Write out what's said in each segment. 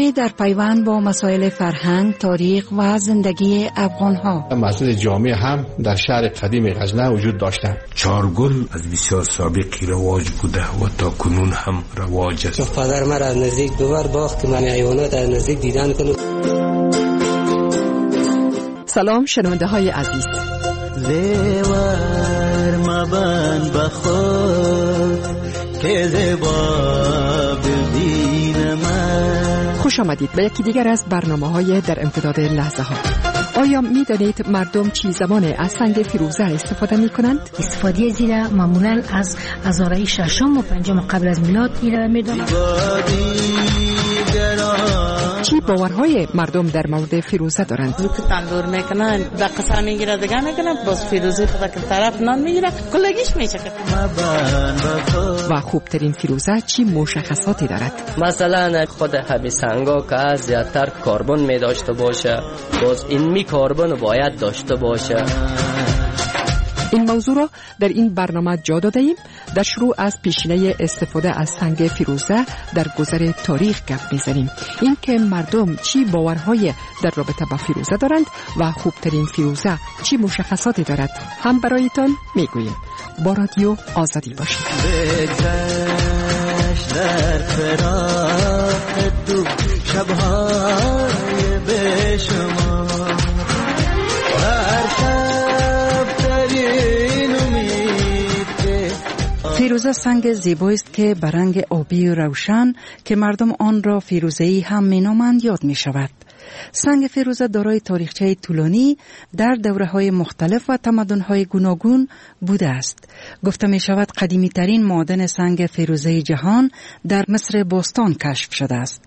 برنامه در پیوند با مسائل فرهنگ، تاریخ و زندگی افغان‌ها. مسجد جامع هم در شهر قدیم غزنه وجود داشته. چارگل از بسیار سابقی رواج بوده و تا کنون هم رواج است. پدر من از نزدیک دوبار باخت که من حیوانات از نزدیک دیدن کنم. سلام شنونده های عزیز. زیور مبن بخود که زیبا ببین من. خوش آمدید به یکی دیگر از برنامه‌های در امتداد لحظه ها. آیا می دانید مردم چی زمان از سنگ فیروزه استفاده می کنند؟ استفاده زیرا معمولا از هزاره ششم و پنجم قبل از میلاد ایره می دانند. چی باورهای مردم در مورد فیروزه دارند؟ که تندور میکنن دقیقا میگیره دیگه میکنن باز فیروزه خدا که طرف نان میگیره کلگیش میچکه. و خوبترین فیروزه چی مشخصاتی دارد؟ مثلا خود همین سنگا که از زیادتر کربن می داشته باشه، باز این کربن باید داشته باشه. این موضوع را در این برنامه جا داده ایم. در شروع از پیشینه استفاده از سنگ فیروزه در گذر تاریخ گپ می‌زنیم. این که مردم چی باورهای در رابطه با فیروزه دارند و خوبترین فیروزه چی مشخصاتی دارد هم برایتان میگوییم. با رادیو آزادی باشید. در فراق دو شب‌های به شما فیروزه سنگ زیبایی است که به رنگ آبی و روشن که مردم آن را فیروزه‌ای هم می‌نامند یاد می‌شود. سنگ فیروزه دارای تاریخچه طولانی در دوره‌های مختلف و تمدن‌های گوناگون بوده است. گفته می‌شود قدیمی‌ترین معدن سنگ فیروزه جهان در مصر باستان کشف شده است.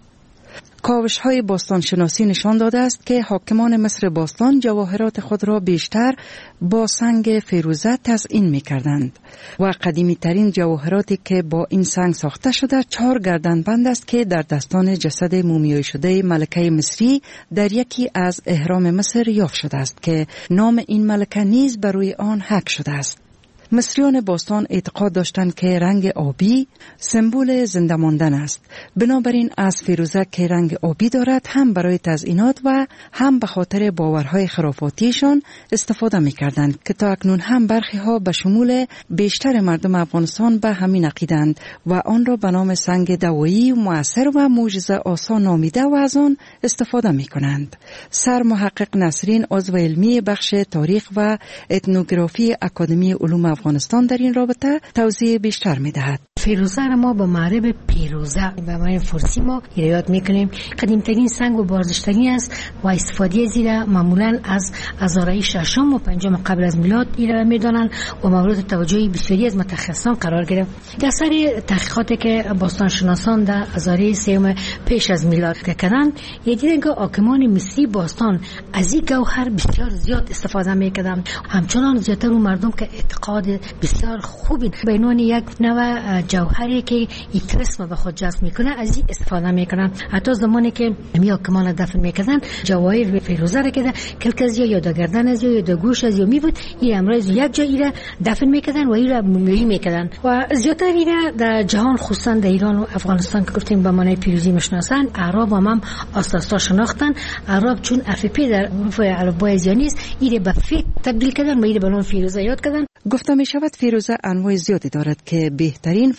کاوش‌های باستان شناسی نشان داده است که حاکمان مصر باستان جواهرات خود را بیشتر با سنگ فیروزه تزیین می‌کردند و قدیمی‌ترین جواهراتی که با این سنگ ساخته شده 4 گردنبند است که در دستان جسد مومیایی شده ملکه مصری در یکی از اهرام مصر یافت شده است که نام این ملکه نیز بر روی آن حک شده است. مصریان باستان اعتقاد داشتند که رنگ آبی سمبل زنده ماندن است. بنابراین از فیروزه که رنگ آبی دارد هم برای تزیینات و هم به خاطر باورهای خرافاتیشان استفاده می‌کردند که تا اکنون هم برخی ها به شمول بیشتر مردم افغانستان به همین عقیدند و آن را به نام سنگ دوایی مؤثر و معجزه آسا نامیده و از آن استفاده می‌کنند. سر محقق نسرین عضو علمی بخش تاریخ و اتنوگرافی اکادمی علوم افغانستان در این رابطه توضیح بیشتر می‌دهد. فیروزه را ما به معرب پیروزه به معنی فارسی ما یاد میکنیم. قدیمترین سنگ و بارزشترین است و استفاده زیرا معمولا از هزاره ششم و پنجم قبل از میلاد ایره میدانند و مورد توجه بسیاری از متخصصان قرار گرفت. در سر تحقیقاتی که باستانشناسان در هزاره سوم پیش از میلاد کردند، دیدند که حاکمان مصری باستان از این گوهر بسیار زیاد استفاده میکردند. همچنان زیاتر اون مردم که اعتقاد بسیار خوبی به عنوان یک نوع جوهری که یک رسم به خود جذب میکنه از این استفاده میکنن. حتی زمانی که حاکمان دفن میکردن جواهر فیروزه را که کلکزیا یا در گردن از یا در گوش از یا میبود، این امروز یک جایی را دفن میکردن و این را مومیایی میکردن و زیاتر این در جهان خصوصا در ایران و افغانستان که گفتیم به معنی پیروزی میشناسن. اعراب هم اساسا شناختن. اعراب چون افپی در حروف الفبای زیانیست این به ف تبدیل کردن و این به نام فیروزه یاد کردن. گفته می شود فیروزه انواع زیادی دارد که بهترین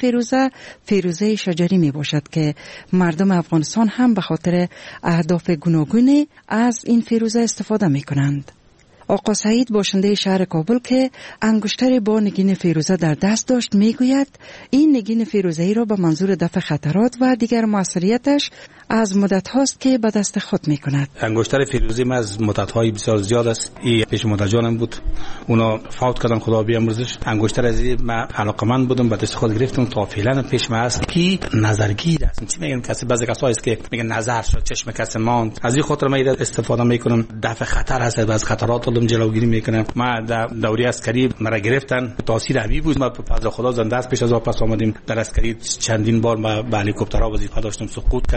فیروزه شجری می باشد که مردم افغانستان هم به خاطر اهداف گوناگونی از این فیروزه استفاده می کنند. آقا سعید باشنده شهر کابل که انگشتری با نگین فیروزه در دست داشت میگوید این نگین فیروزه‌ای را به منظور دفع خطرات و دیگر موثریتش از مدت هاست که به دست خود میکند. انگشتر فیروزی من از مدت های بسیار زیاد است. این پیش مادر جانم بود، اونا فوت کردن خدا بیامرزش. انگشتر از این من علاقمند بودم، به دست خود گرفتم تا فعلا پیش من است کی نظرگیر است. چی میگن کسی بعضی کسایی است که میگن نظر شد چشم کسی ماند. از این خاطر من استفاده میکنم. دفع خطر هست، از خطرات جلوگیری میکنم. ما در دوره عسکری مرا گرفتن، تاثیر عجیبی بود. ما به فضل خدا زنده است پیش از واپس آمدیم. در عسکری چندین بار ما با هلیکوپترها وظیفه داشتم، سقوط کرد، طیاره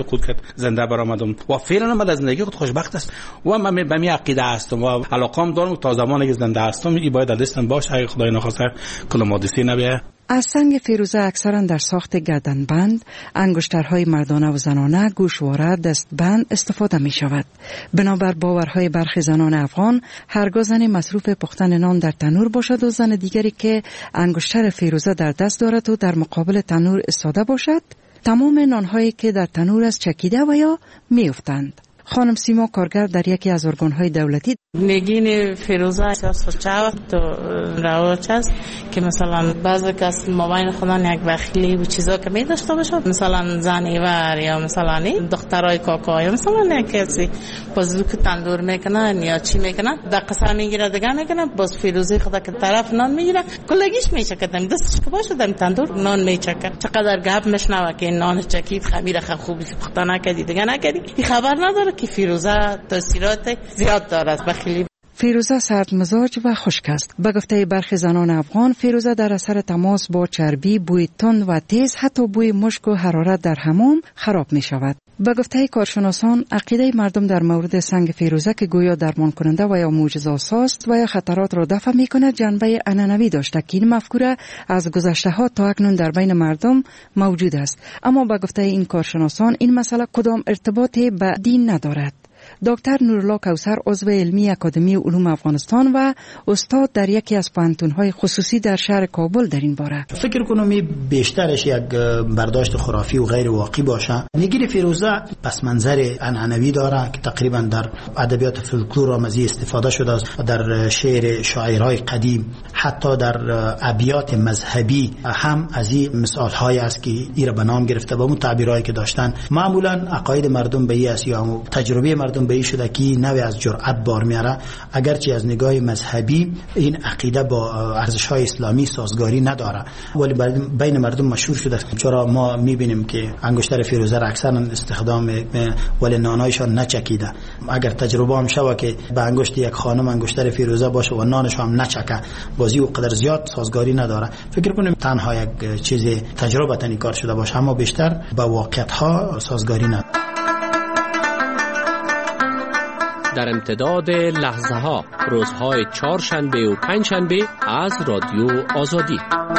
سقوط کرد زنده برآمدم و فعلا من از زندگی خود خوشبخت است و من به می عقیده هستم و علاقم دارم تا زمانی که زنده هستم این باید دستم باشه اگه خدای نخواسته کل مادسی نبیه. از سنگ فیروزه اکثرا در ساخت گردنبند، انگشترهای مردانه و زنانه، گوشواره، دستبند استفاده می شود. بنابر باورهای برخی زنان افغان، هرگاه زن مصروف پختن نان در تنور باشد و زن دیگری که انگشتر فیروزه در دست دارد و در مقابل تنور ایستاده باشد، تمام نانهایی که در تنور است چکیده و یا می افتند. خانم سیما کارگر در یکی از ارگان‌های دولتی نگین فیروزه اساس چاو تو رواج است که مثلا بعضی کس مابین خودان یک بخیلی و چیزا که می داشته باشد، مثلا زنیور یا مثلا دخترای کاکا یا مثلا یک کسی بازو که تندور میکنن یا چی میکنن در قصه میگیره دیگه میکنن، باز فیروزه خدا که طرف نان میگیره کلگیش میچکه دستش که باشه در تندور نان میچکه. چقدر گپ میشنوه که نان چکید خمیر خوب پخته نکردی دیگه نکردی، این خبر نداره که فیروزه تاثیرات زیاد داره. فیروزه سرد مزاج و خشک است. به گفته برخی زنان افغان، فیروزه در اثر تماس با چربی، بوی تند و تیز، حتی بوی مشک و حرارت در حمام خراب می شود. به گفته کارشناسان، عقیده مردم در مورد سنگ فیروزه که گویا درمان کننده و یا معجزه‌آساست و یا خطرات را دفع می کند جنبه عنعنوی داشته که این مفکوره از گذشته ها تا اکنون در بین مردم موجود است. اما به گفته این کارشناسان این مسئله کدام ارتباطی به دین ندارد. دکتر نورالله کوثر عضو علمی اکادمی علوم افغانستان و استاد در یکی از پوهنتون‌های خصوصی در شهر کابل در این باره فکر کنم بیشترش یک برداشت خرافی و غیر واقعی باشه. نگین فیروزه پس منظر عنعنوی داره که تقریبا در ادبیات فولکلور هم از استفاده شده است، در شعر شاعرای قدیم، حتی در ابیات مذهبی هم از این مثال‌های است که ایرا به نام گرفته با اون تعبیرایی که داشتن. معمولا عقاید مردم به این است یا تجربه مردم به این شده که نوع از جرأت بار میاره، اگرچه از نگاه مذهبی این عقیده با ارزش‌های اسلامی سازگاری نداره، ولی بین مردم مشهور شده. چرا ما میبینیم که انگشتر فیروزه را اکثرا استخدام ولی نانایشان نچکیده. اگر تجربه هم شوه که به انگشت یک خانم انگشتر فیروزه باشه و نانش هم نچکه، بازی و قدر زیاد سازگاری نداره. فکر کنیم تنها یک چیز تجربه تنی کار شده باشه، اما بیشتر با واقعیت‌ها سازگاری نداره. در امتداد لحظه ها روزهای چهارشنبه و پنجشنبه از رادیو آزادی.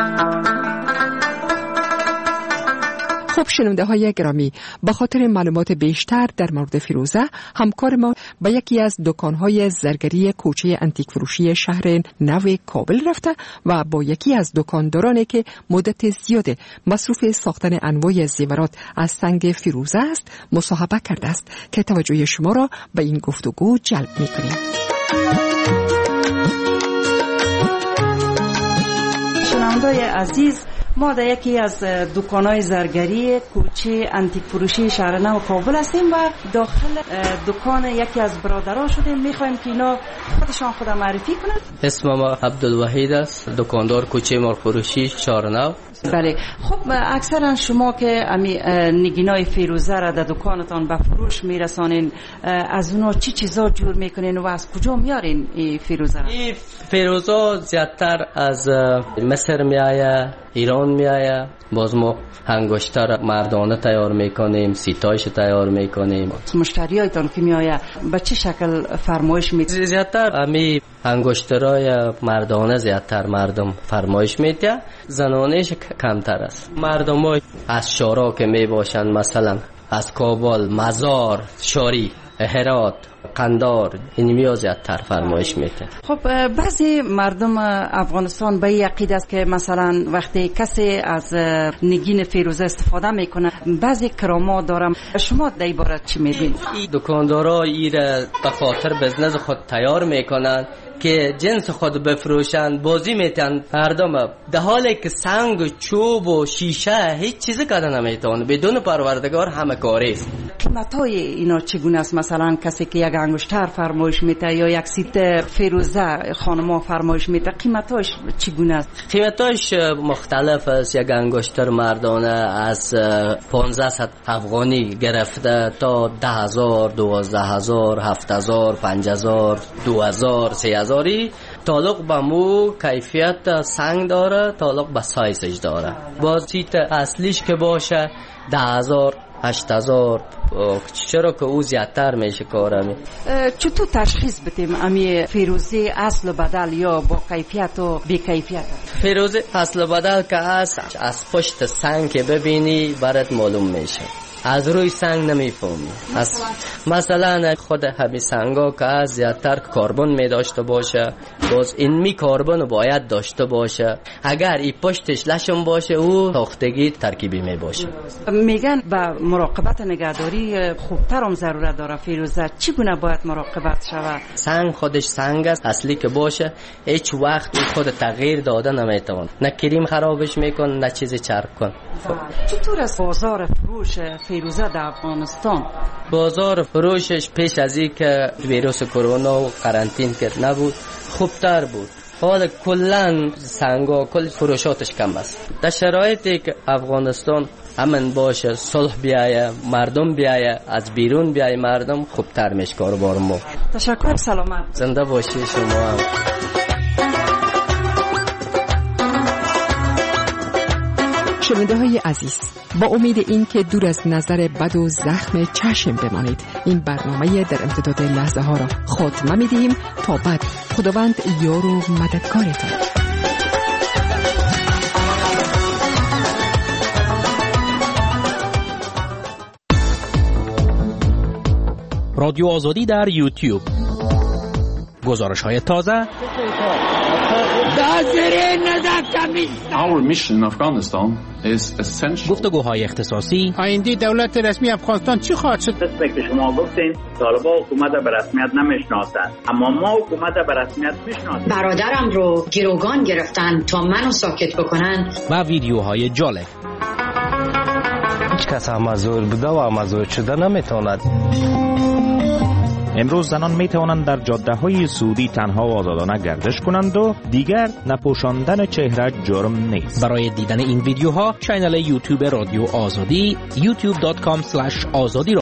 خب شنونده های گرامی، به خاطر معلومات بیشتر در مورد فیروزه همکار ما به یکی از دکانهای زرگری کوچه انتیک فروشی شهر نو کابل رفته و با یکی از دکاندارانی که مدت زیاد مصروف ساختن انواع زیورات از سنگ فیروزه است مصاحبه کرده است که توجه شما را به این گفتگو جلب می‌کنیم. شنونده‌های عزیز، ما در یکی از دکان‌های زرگری کوچه انتیک فروشی شهر نو کابل هستیم و داخل دکان یکی از برادرها شدیم. می‌خوایم که اینا خودم معرفی کنند. اسم ما عبدالوحید است، دکاندار کوچه مرغ فروشی شهر نو. بله. خب اکثرا شما که امی نگینای فیروزه را در دکانتان به فروش میرسانین، از اونا چی چیزا جور میکنین و از کجا میارین این فیروزه را؟ این فیروزه زیادتر از مصر میآید، ایران میآید. باز ما انگشتر مردانه تیار میکنیم، سیتایش تیار میکنیم. مشتریایتان که میآید به چه شکل فرمایش میدید؟ زیادتر امی انگشترای مردانه زیادتر مردم فرمایش میده، زنانهش کمتر است. مردم از شارا که می باشند، مثلا از کابل، مزار، شاری، هرات، قندار، این میاد زیادتر فرمایش میده. خب بعضی مردم افغانستان به این عقیده است که مثلا وقتی کسی از نگین فیروزه استفاده میکنه بعضی کرامات دارم. شما در این باره چی میگین؟ دکاندارا ایره به خاطر بزنس خود تیار میکنن که جنس خود بفروشن، بازی میتن مردم، در حالی که سنگ، چوب و شیشه هیچ چیزی کردن نمیتونه، بدون پروردگار همه کاری است. قیمتای اینا چگونه است؟ مثلا کسی که یک انگشتر فرمایش میده یا یک سیت فیروزه خانما فرمایش میده، قیمتاش چگونه است؟ قیمتاش مختلف است. یک انگشتر مردانه از 1500 افغانی گرفته تا 10,000، 12,000، 7,000، 5,000، 2,000، 3,000. تعلق به مو کیفیت سنگ داره، تعلق به سایزش داره. باز سیت اصلیش که باشه 10,000 8000. چرا که او زیادتر میشه کارمی. چطور تشخیص بدیم امی فیروزه اصل و بدل یا با کیفیت و بی کیفیت؟ فیروزه اصل و بدل که هست از پشت سنگ که ببینی برات معلوم میشه، از روی سنگ نمیفهمی. مثلا خود همین سنگا که از زیادتر کربن می داشته باشه، باز این می کربن باید داشته باشه. اگر این پشتش لشم باشه او ساختگی ترکیبی می باشه. میگن با مراقبت نگهداری خوبتر هم ضرورت داره فیروزه. چگونه باید مراقبت شود؟ سنگ خودش سنگ است، اصلی که باشه هیچ وقت خود تغییر داده نمیتوان. نه کریم خرابش میکن نه چیزی چرب کن. چطور است بازار فروش فیروزه در افغانستان؟ بازار فروشش پیش از این که ویروس کرونا و قرنطین کرد نبود خوبتر بود. حالا کلن سنگا کل فروشاتش کم است. در شرایطی که افغانستان امن باشه، صلح بیایه، مردم بیایه، از بیرون بیایه مردم، خوبتر میشه کاروبار ما. تشکر، سلامت. زنده باشی شما هم. شنونده های عزیز، با امید این که دور از نظر بد و زخم چشم بمانید، این برنامه در امتداد لحظه ها را خاتمه می دهیم. تا بعد خداوند یار و مددکارتان. رادیو آزادی در یوتیوب، گزارش های تازه. Our mission in Afghanistan is essential. گفتگوهای اختصاصی. آینده دولت رسمی افغانستان چی خواهد شد؟ قسمی که شما گفتین طالبان حکومت به رسمیت نمیشناسند، اما ما حکومت به رسمیت میشناسیم. برادرم رو گروگان گرفتن تا منو ساکت بکنن. و ویدیوهای جالب. هیچ کس مزور بوده و مزور شده نمیتواند. امروز زنان می توانند در جاده‌های سعودی تنها و آزادانه گردش کنند و دیگر نپوشاندن چهره جرم نیست. برای دیدن این ویدیوها کانال یوتیوب رادیو آزادی youtube.com/azadi را